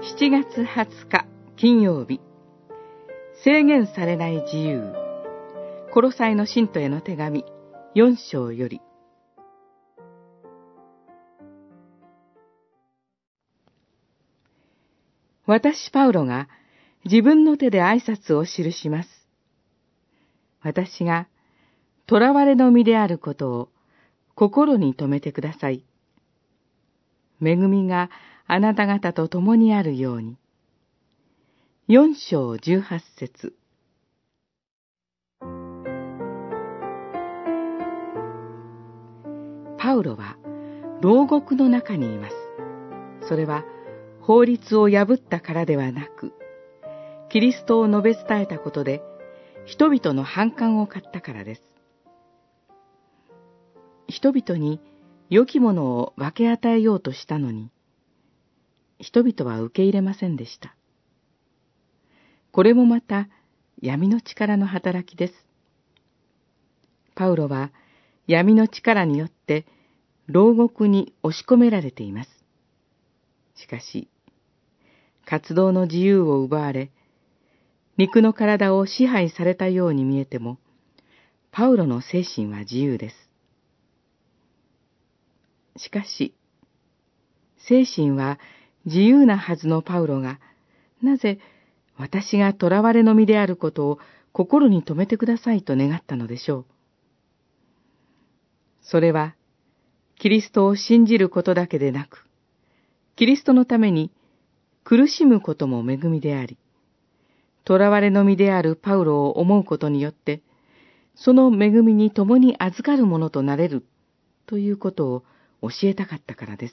7月20日金曜日、制限されない自由。コロサイの信徒への手紙4章より。私パウロが自分の手で挨拶を記します。私が囚われの身であることを心に留めてください。恵みがあなた方と共にあるように。4章18節。パウロは牢獄の中にいます。それは法律を破ったからではなく、キリストを述べ伝えたことで人々の反感を買ったからです。人々に良きものを分け与えようとしたのに、人々は受け入れませんでした。これもまた闇の力の働きです。パウロは闇の力によって牢獄に押し込められています。しかし、活動の自由を奪われ、肉の体を支配されたように見えても、パウロの精神は自由です。しかし、精神は自由なはずのパウロが、なぜ私が囚われの身であることを心に留めてくださいと願ったのでしょう。それは、キリストを信じることだけでなく、キリストのために苦しむことも恵みであり、囚われの身であるパウロを思うことによって、その恵みに共に預かるものとなれるということを教えたかったからです。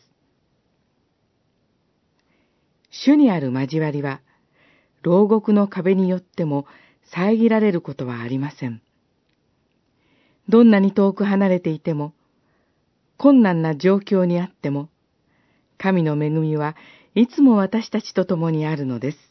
主にある交わりは、牢獄の壁によっても遮られることはありません。どんなに遠く離れていても、困難な状況にあっても、神の恵みはいつも私たちと共にあるのです。